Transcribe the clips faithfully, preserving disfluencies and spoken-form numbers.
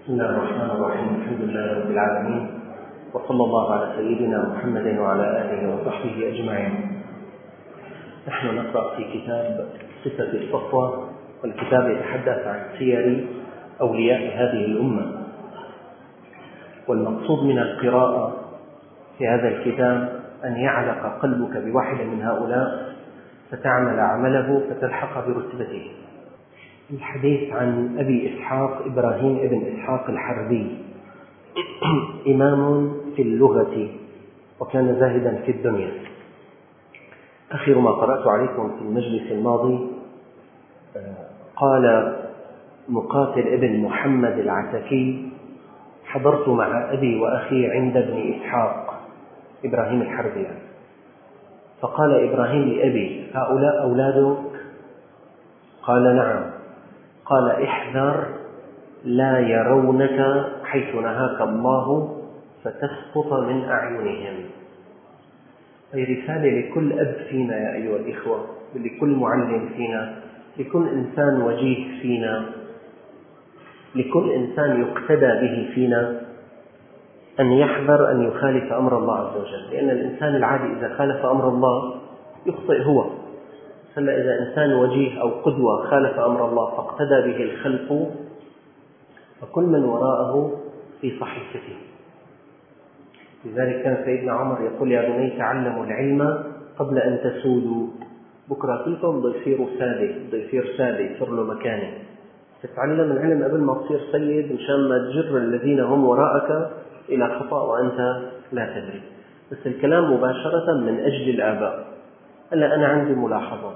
بسم الله الرحمن الرحيم. الحمد لله رب العالمين، وصلى الله على سيدنا محمد وعلى آله وصحبه أجمعين. نحن نقرأ في كتاب صفة الصفوة، والكتاب يتحدث عن سير أولياء هذه الأمة، والمقصود من القراءة في هذا الكتاب أن يعلق قلبك بواحد من هؤلاء فتعمل عمله فتلحق برتبته. الحديث عن أبي إسحاق إبراهيم ابن إسحاق الحربي، إمام في اللغة وكان زاهدا في الدنيا. آخر ما قرأت عليكم في المجلس الماضي قال مقاتل ابن محمد العتكي: حضرت مع أبي وأخي عند ابن إسحاق إبراهيم الحربي، فقال إبراهيم لأبي: هؤلاء أولادك؟ قال: نعم. قال: احذر لا يرونك حيث نهاك الله فتسقط من أعينهم. أي رسالة لكل أب فينا يا أيها الإخوة، لكل معلم فينا، لكل إنسان وجيه فينا، لكل إنسان يقتدى به فينا، أن يحذر أن يخالف أمر الله عز وجل، لأن الإنسان العادي إذا خالف أمر الله يخطئ هو. هلا إذا إنسان وجيه أو قدوة خالف أمر الله فاقتدى به الخلق، فكل من وراءه في صحيفته. لذلك كان سيدنا عمر يقول: يا بني تعلموا العلم قبل أن تسودوا. بكرة كلكم بده يصيروا سادة، بده يصير سادة، يصير له مكانة. تتعلم العلم قبل ما تصير سيد، مشان ما تجر الذين هم وراءك إلى خطأ وأنت لا تدري. بس الكلام مباشرة من أجل الآباء. هلا أنا عندي ملاحظات.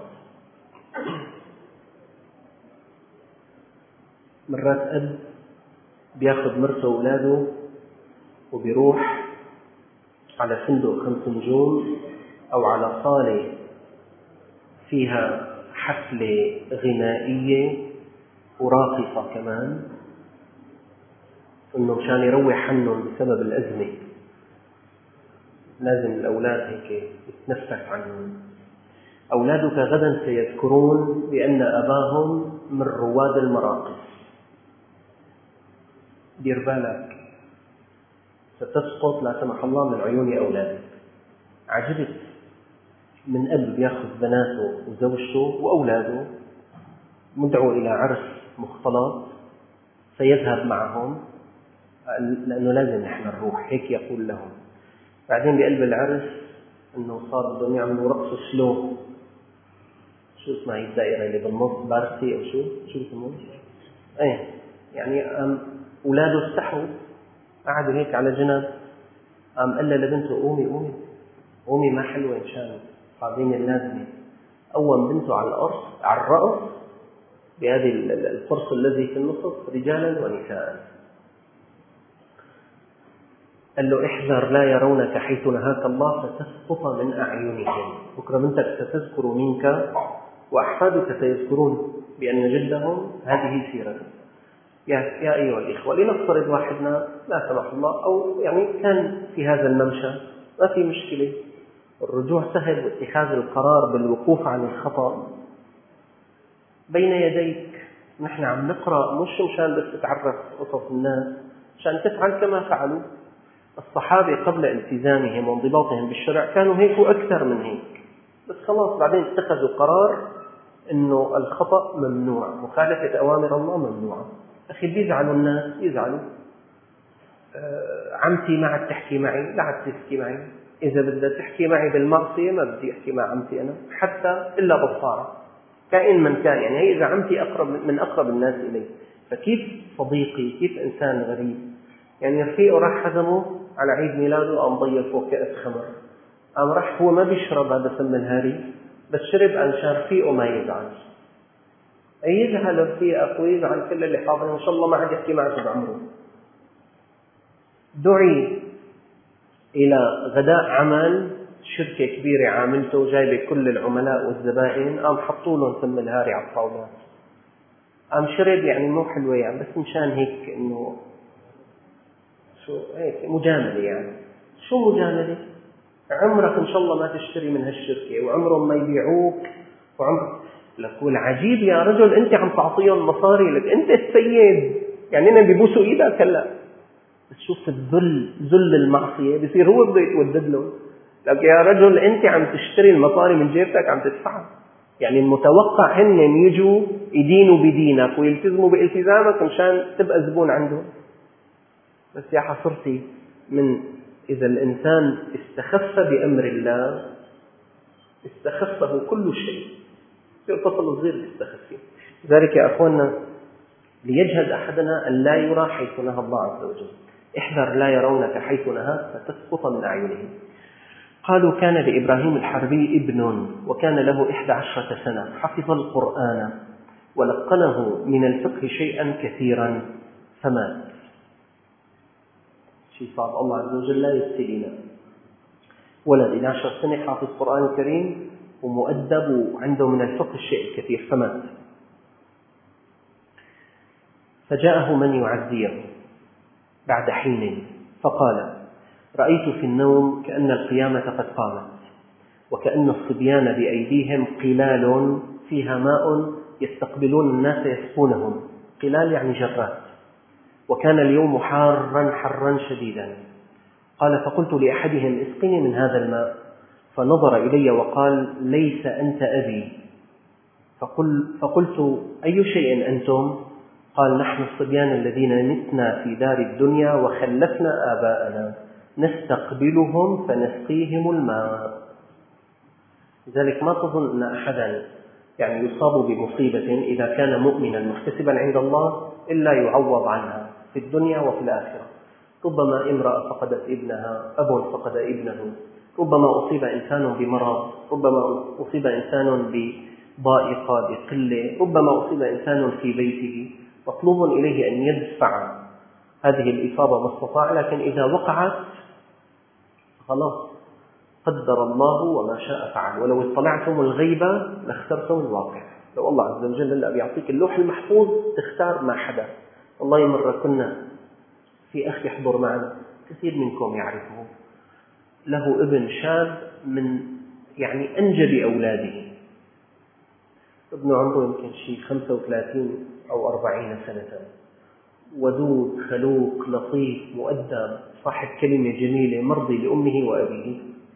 مرات أب بياخذ مرته وأولاده وبيروح على فندق خمس نجوم أو على صالة فيها حفلة غنائية وراقصة كمان، إنه مشان يروح عنهم بسبب الأزمة. لازم الأولاد هيك يتنفس عنهم. أولادك غدا سيذكرون بأن أباهم من رواد المراقص. دير بالك، ستسقط لا سمح الله من عيون أولادك. عجبت من أب يأخذ بناته وزوجته وأولاده مدعو إلى عرس مختلط سيذهب معهم، لأنه لازم نحن نروح، هيك يقول لهم. بعدين بقلب العرس أنه صار بدهم يعملوا رقص سلو، شو اسمها هي الدائرة اللي بالنص، بارسي أو شو شو اسمه؟ أيه يعني أولاده استحوا، قعدوا هيك على جنب. قام قال لبنته: قومي قومي قومي، ما حلوة إن شاء الله، قاعدين اللازمة. قوم بنته على الأرض على الرأس بهذه القرص الذي في النصف، رجالا ونساء. قال له: احذر لا يرونك حيث نهاك الله فتسقط من أعينهم. بكرة بنتك ستذكر منك وأحفادك سيذكرون بأن جدهم هذه سيرته. يا, يا أيها الإخوة، لنفترض واحدنا لا سمح الله أو يعني كان في هذا الممشى، ما في مشكلة، الرجوع سهل واتخاذ القرار بالوقوف عن الخطأ بين يديك. نحن عم نقرأ مش مشان بس تعرف قصص الناس، مشان تفعل كما فعلوا الصحابة قبل التزامهم وانضباطهم بالشرع. كانوا هيك وأكثر من هيك، بس خلاص بعدين اتخذوا قرار إنه الخطأ ممنوع، مخالفة أوامر الله ممنوعة. أخي بيزعلوا الناس، يزعلوا. آه عمتي ما عاد تحكي معي، لا عاد تحكي معي. إذا بدها تحكي معي بالمعصية ما بدي أحكي مع عمتي أنا حتى إلا بالطاعة، كائن من كان. يعني هي إذا عمتي أقرب من أقرب الناس إلي، فكيف صديقي، كيف إنسان غريب؟ يعني رفيقه راح حزمه على عيد ميلاده، قام ضيفه كأس خمر، قام راح هو ما بيشرب هذا سم الهاري، بس شرب عشان رفيقه ما يزعل. أي يزعل رفيقك ويزعل كل اللي حاضرين، إن شاء الله ما عاد يحكي معك بعمره. دعي إلى غداء عمل شركة كبيرة عاملته، جايبة كل العملاء والزبائن، قام حطوا لهم سم الهاري على الطاولات، قام شرب. يعني مو حلوة يعني، بس مشان هيك إنه شو هيك مجاملة. يعني شو مجاملة؟ عمرك إن شاء الله ما تشتري من هالشركة، وعمرهم ما يبيعوك، وعمرك لك. والعجيب يا رجل، أنت عم تعطيهم مصاري، لك أنت السيد، يعني إنهم بيبوسوا إيدك هلا، بس شوف الذل، ذل المعصية بيصير هو بده يتودد له. لك يا رجل أنت عم تشتري المصاري من جيبتك عم تدفعها، يعني المتوقع هن يجوا يدينوا بدينك ويلتزموا بالتزامك مشان تبقى زبون عندهم. بس يا حصرتي من إذا الإنسان استخف بأمر الله استخفه كل شيء. طفل صغير يستخف فيه. لذلك يا أخوانا ليجهد أحدنا أن لا يرى حيث نهى الله عز وجل. احذر لا يرونك حيث نهاك فتسقط من أعينهم. قالوا كان لإبراهيم الحربي ابن وكان له إحدى عشرة سنة، حفظ القرآن ولقنه من الفقه شيئا كثيرا فمات. شيء صعب، الله عز وجل لا يبتلينا. ولد إلى عشر سنة حافظ القرآن الكريم ومؤدب وعنده من الفقه الشيء الكثير فمات. فجاءه من يعزيه بعد حين فقال: رأيت في النوم كأن القيامة قد قامت، وكأن الصبيان بأيديهم قلال فيها ماء يستقبلون الناس يسقونهم. قلال يعني جرات. وكان اليوم حارا حرا شديدا. قال: فقلت لأحدهم: اسقني من هذا الماء. فنظر إلي وقال: ليس أنت أبي. فقل فقلت: أي شيء أنتم؟ قال: نحن الصبيان الذين متنا في دار الدنيا وخلفنا آباءنا نستقبلهم فنسقيهم الماء. لذلك ما تظن أن أحدا يعني يصاب بمصيبة إذا كان مؤمنا محتسبا عند الله إلا يعوض عنها في الدنيا وفي الآخرة. ربما امرأة فقدت ابنها، أب فقد ابنه، ربما أصيب إنسان بمرض، ربما أصيب إنسان بضائقة بقلة، ربما أصيب إنسان في بيته، مطلوب إليه أن يدفع هذه الإصابة ما استطاع. لكن إذا وقعت خلاص قدر الله وما شاء فعل. ولو اطلعتم الغيبة لاخترتم الواقع. لو الله عز وجل لا بيعطيك اللوح المحفوظ تختار ما حدث. والله مرة كنا في أخ يحضر معنا كثير منكم يعرفه، له ابن شاب من يعني أنجب أولاده، ابن عمره يمكن شيء خمسة وثلاثين أو أربعين سنة، ودود خلوق لطيف مؤدب صاحب كلمة جميلة مرضي لأمه وأبيه.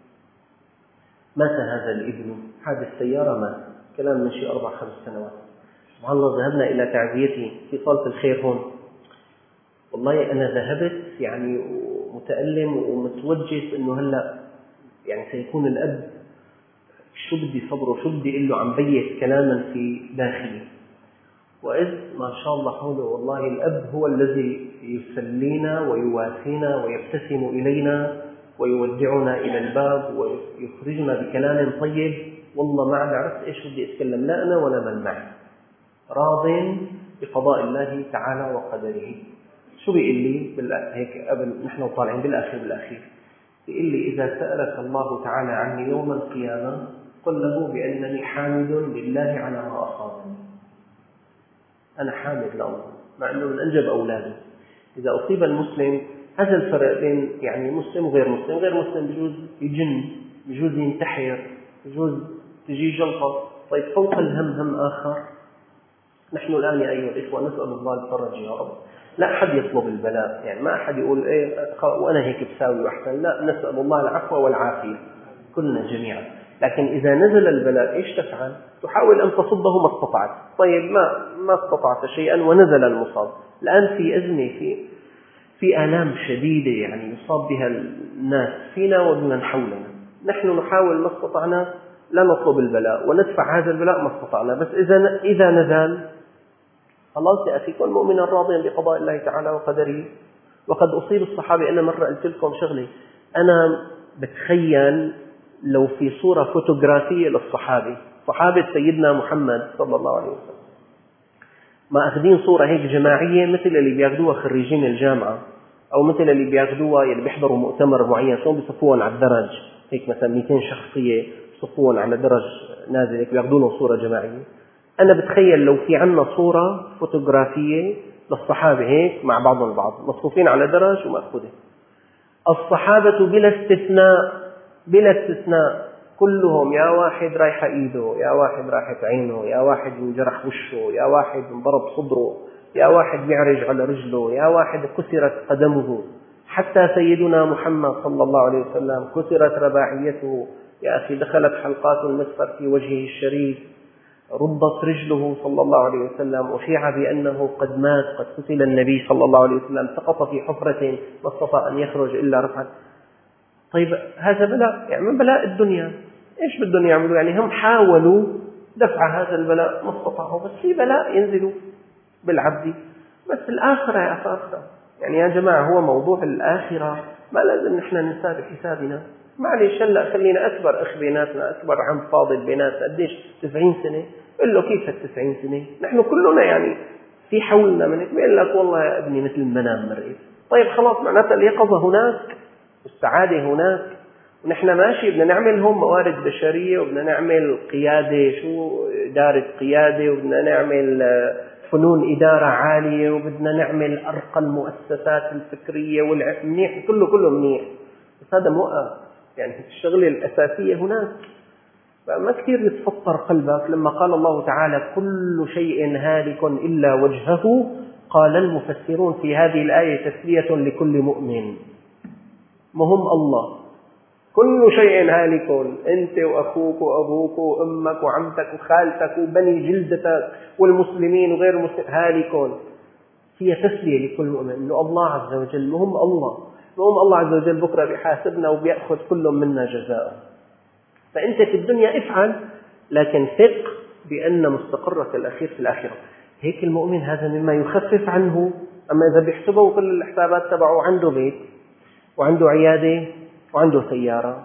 مات هذا الابن حادث سيارة، مات كلام من شيء أربع خمس سنوات. سبحان الله ذهبنا إلى تعزيته في صالة الخير هون. والله أنا ذهبت يعني متألم ومتوجس إنه هلا يعني سيكون الأب شو بدي صبره، شو بدي أقول له، عم بيت كلاما في داخلي. وإذ ما شاء الله حوله والله الأب هو الذي يسلينا ويواسينا ويبتسم إلينا ويودعنا إلى الباب ويخرجنا بكلام طيب. والله ما عرفت إيش بدي أتكلم، لا أنا ولا من معي، راض بقضاء الله تعالى وقدره. شو بيقول لي هيك قبل نحن طالعين بالآخر بالأخير، بيقول لي: إذا سألك الله تعالى عني يوم القيامة قل له بأنني حامد لله على ما أصابني. أنا حامد له مع أنه من أنجب أولاده. إذا أصيب المسلم، هذا الفرق بين يعني مسلم وغير مسلم. غير مسلم بجوز يجن، بجوز ينتحر، بجوز تجي جلطة. طيب فوق الهم هم آخر. نحن الآن يا أيها الإخوة نسأل الله الفرج يا رب. لا أحد يطلب البلاء، يعني ما أحد يقول إيه وأنا هيك بساوي وأحسن، لا، نسأل الله العفو والعافية كلنا جميعا. لكن إذا نزل البلاء إيش تفعل؟ تحاول أن تصده ما استطعت. طيب ما ما استطعت شيئا ونزل المصاب، الآن في أزمة، في في آلام شديدة يعني يصاب بها الناس فينا ومن حولنا. نحن نحاول ما استطعنا، لا نطلب البلاء وندفع هذا البلاء ما استطعنا. بس إذا إذا نزل خلاص يا أخي كن مؤمنا راضيا بقضاء الله تعالى وقدره. وقد أصيب الصحابة. أنا مرة قلت لكم شغلة، أنا بتخيل لو في صورة فوتوغرافية للصحابة، صحابة سيدنا محمد صلى الله عليه وسلم، ما أخذين صورة هيك جماعية مثل اللي بياخدوها خريجين الجامعة، أو مثل اللي بياخدوها اللي بيحضروا مؤتمر معين، شلون بيصفوهم على الدرج هيك مثلا مئتين شخصية بيصفوهم على درج نازل هيك بياخدونهم صورة جماعية. أنا بتخيل لو في عنا صورة فوتوغرافية للصحابة هيك مع بعضهم البعض مصفوفين على درج ومأخوذة، الصحابة بلا استثناء بلا استثناء كلهم يا واحد رايحة إيده، يا واحد رايحة عينه، يا واحد انجرح وشه، يا واحد انضرب صدره، يا واحد معرج على رجله، يا واحد كسرت قدمه، حتى سيدنا محمد صلى الله عليه وسلم كسرت رباعيته. يا أخي دخلت حلقات المسخر في وجهه الشريف، ربط رجله صلى الله عليه وسلم، وشيع بأنه قد مات، قد قتل النبي صلى الله عليه وسلم، سقط في حفرة ما استطاع أن يخرج إلا رفعا. طيب هذا بلاء، يعني من بلاء الدنيا. إيش بدهم يعملوا؟ يعني هم حاولوا دفع هذا البلاء ما استطاعوا، بس في بلاء ينزلوا بالعبد. بس الآخرة يا أخاخرة، يعني يا جماعة هو موضوع الآخرة ما لازم نحن ننساه بحسابنا. معلش هلا خلينا أكبر أخ بيناتنا، أكبر عم فاضل بيناتنا، قديش؟ تسعين سنة. قل له كيف التسعين سنة؟ نحن كلنا يعني في حولنا من بيقول لك والله يا ابني مثل المنام مرئي. طيب خلاص، معناتها اليقظة هناك والسعادة هناك، ونحن ماشي بدنا نعملهم موارد بشرية، وبدنا نعمل قيادة، شو إدارة قيادة، وبدنا نعمل فنون إدارة عالية، وبدنا نعمل أرقى المؤسسات الفكرية والمنيح، كله كله منيح، بس هذا موقف. يعني الشغلة الأساسية هناك. فما كثير يتفطر قلبك لما قال الله تعالى كل شيء هالك إلا وجهه. قال المفسرون في هذه الآية تسلية لكل مؤمن، مهم الله كل شيء هالك، أنت وأخوك وأبوك وأمك وعمتك وخالتك وبني جلدتك والمسلمين وغير المسلمين هالكون. هي تسلية لكل مؤمن إنه الله عز وجل مهم الله مهم الله عز وجل بكرة بيحاسبنا وبيأخذ كل منا جزاء. فأنت في الدنيا افعل، لكن ثق بأن مستقرك الأخير في الآخرة. هيك المؤمن هذا مما يخفف عنه. أما إذا بيحسبه كل الحسابات تبعه، عنده بيت وعنده عيادة وعنده سيارة،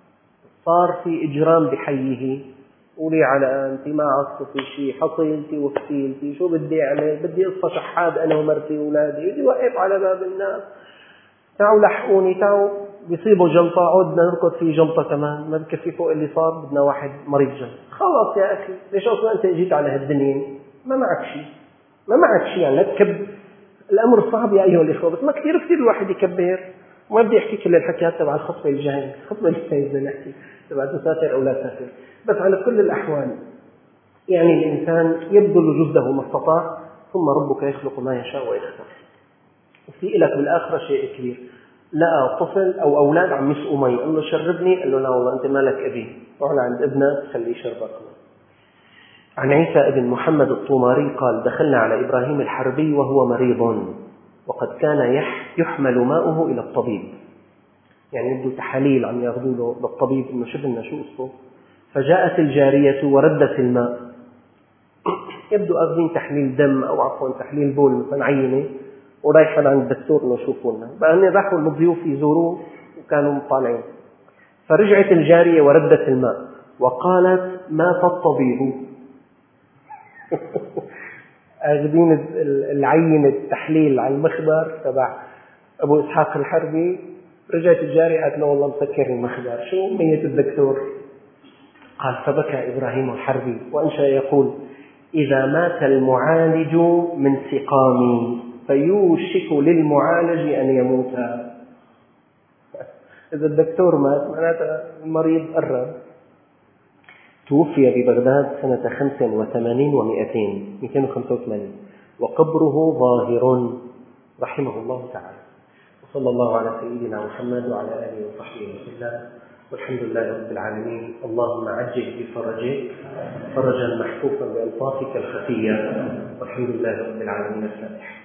صار في إجرام بحيه، قولي على أنت ما عصت في شيء، حصيلتي وفتيلتي، شو بدي أعمل؟ بدي أصفى شحاد أنا ومرتي وأولادي، بدي وقف على باب الناس، تعوا لحقوني، تعوا بيصيبوا جلطة، عودنا نركض في جلطة كمان، ما بكفي فوق اللي صار، بدنا واحد مريض جلط. خلاص يا أخي، ليش أصلا أنت جيت على هالدنيا؟ ما معك شيء، ما معك شيء، يعني لا تكب. الأمر صعب يا أيها الإخوة، بس ما كثير كثير الواحد يكبر. وما بدي أحكي كل الحكيات تبع الخطبة الجاية، الخطبة الجاية بدنا نحكي تبع تسافر أو لا تسافر. بس على كل الأحوال يعني الإنسان يبذل جهده ما استطاع، ثم ربك يخلق ما يشاء ويختار. وفي لك بالآخرة شيء كبير، لقى طفل أو أولاد عم يسقوا مي، قال له شربني، قال له لا والله أنت مالك أبي، روح عند ابنك خليه يشربك. عن عيسى ابن محمد الطوماري قال دخلنا على إبراهيم الحربي وهو مريض، وقد كان يحمل ماؤه إلى الطبيب، يعني يبدو تحاليل عم ياخذوا له للطبيب إنه شبنا شو قصته. فجاءت الجارية وردت الماء، يبدو أخذين تحليل دم أو عفوا تحليل بول مثلا عينة، ورايحا عند الدكتور إنه شوفوا لنا. بقى هن راحوا الضيوف يزوروه وكانوا طالعين، فرجعت الجارية وردت الماء وقالت مات الطبيب. أخذين العينة التحليل على المخبر تبع أبو إسحاق الحربي، رجعت الجارية قالت له والله مسكر المخبر، شو ميت الدكتور؟ قال فبكى إبراهيم الحربي وأنشأ يقول إذا مات المعالج من سقامي فيوشك للمعالج أن يموت. إذا الدكتور مات معناته المريض قرب. توفي ببغداد سنة خمس وثمانين ومئتين مئتين وخمسة وثمانين، وقبره ظاهر رحمه الله تعالى. وصلى الله على سيدنا محمد وعلى آله وصحبه وسلم، والحمد لله رب العالمين. اللهم عجل بفرجك فرجا محفوفا بألطافك الخفية، والحمد لله رب العالمين. الفاتحة.